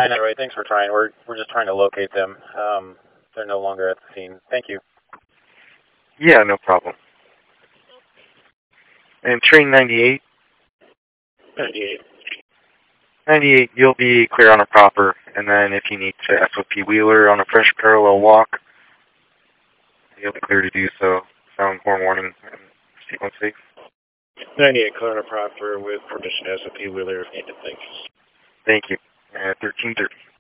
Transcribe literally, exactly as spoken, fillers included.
I know, right? Thanks for trying. We're we're just trying to locate them. Um, they're no longer at the scene. Thank you. Yeah, no problem. And train ninety-eight? ninety-eight. ninety-eight, you'll be clear on a proper, and then if you need to S O P Wheeler on a fresh parallel walk, you'll be clear to do so. Sound horn warning and sequence safe. ninety-eight, clear on a proper with permission to S O P Wheeler if needed. Thanks. Thank you. At thirteen thirty.